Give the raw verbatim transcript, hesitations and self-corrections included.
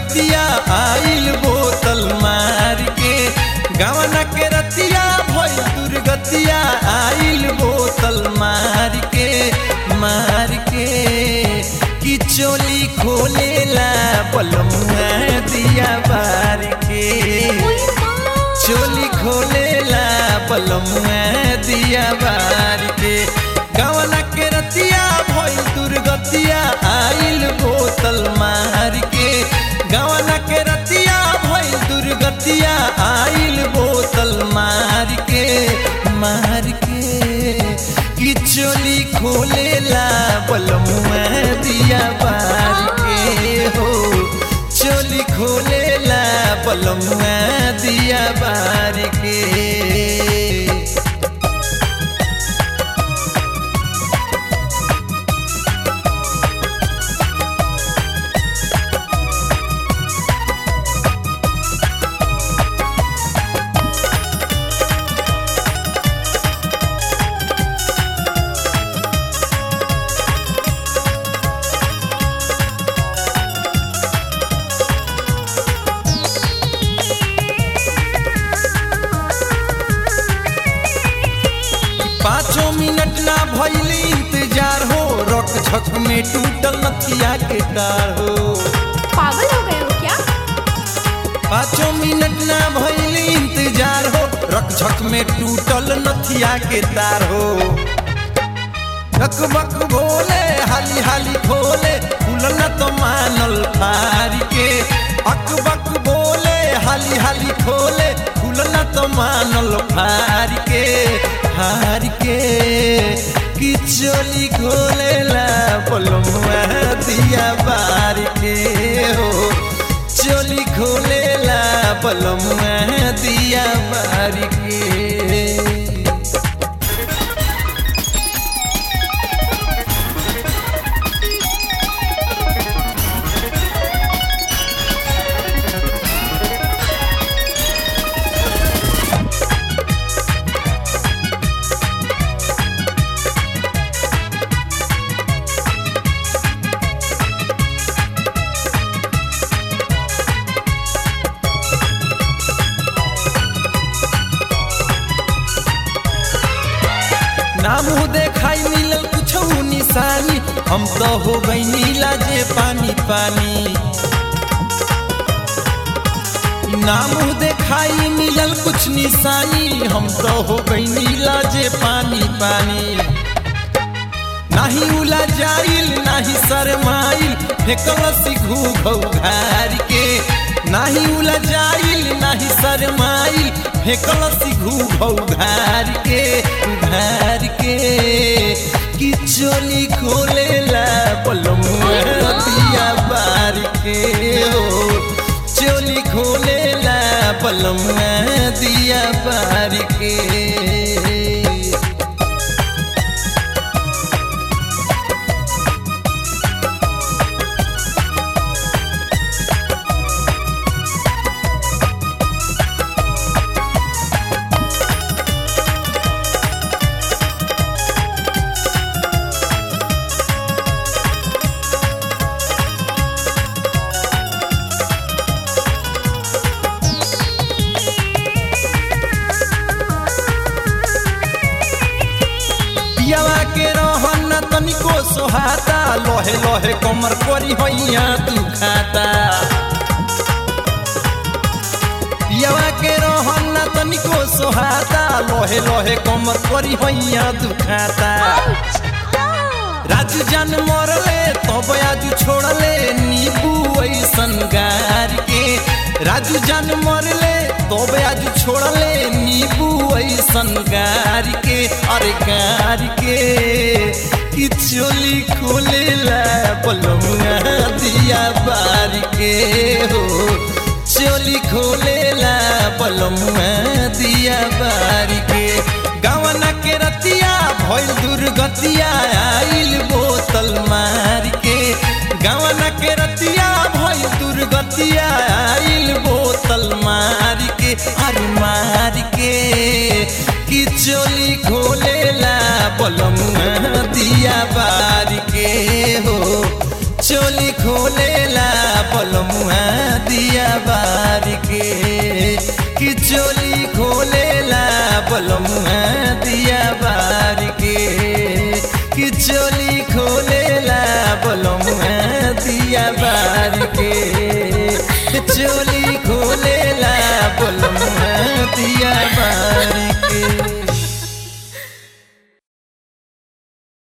दुर्गतिया आइल बोतल मार के गवना के रतिया भइल दुर्गतिया आइल बोतल मार के मार के कि चोली खोलेला बलमुआ दिया बार के चोली खोलेला बलमुआ दिया बार के गवना के रतिया भइल दुर्गतिया आइल बोतल मार के गवना के रतिया भइल दुर्गतिया आइल बोतल मार के मार के कि चोली खोलेला बलमुआ दिया बार के हो चोली खोलेला बलमुआ दिया बार के पाँचों मिनट ना भइल इंतजार हो रक झक में टूटल नथिया के तार हो पागल हो गए हो क्या? पाँचों मिनट ना भइल इंतजार हो रक झक में टूटल नथिया के तार हो बक बोले हाली हाली खोले खुलल न तो मानल फार के अक बक बोले हाली हाली खोले खुलल न तो मानल फार के हार के कि चोली खोलेला बलमुआ दिया बार के हो चोली खोलेला बलमुआ दिया बार के ना मुँह देखाई मिलल कुछ निशानी हम तो हो गई नीला जे पानी पानी ना मुँह देखाई मिलल कुछ निशानी हम तो हो गई नीला जे पानी पानी नाही उला जाइल नाही शरमाइल फेकल सिखू घार के नाही उला जाइल नाही शरमाइल फेकल सिखू घार के घार के कि चोली खोलेला बलमुआ दिया बार के हो चोली खोलेला बलमुआ दिया बार के तनिको सोहाता लोहे लोहे कमर करी होइया दुखाता पियावा के रहन ना तनिको सोहाता लोहे लोहे कमर करी होइया दुखाता राजू जान मरले तब आजू छोड़ले नीबू ऐसन गार के राजू जान मरले तब आजू छोड़ले नीबू ऐसन गार के अरे गार के कि चोली खोलेला बलमुआ दिया बार के हो चोली खोलेला बलमुआ दिया बार के गवना के रतिया भइल दुर्गतिया आइल बोतल मार के गवना के रतिया भइल दुर्गतिया आइल बोतल मार के अरे मार के कि चोली खोलेला बलमुआ दिया बार के हो चोली खोलेला बलमुआ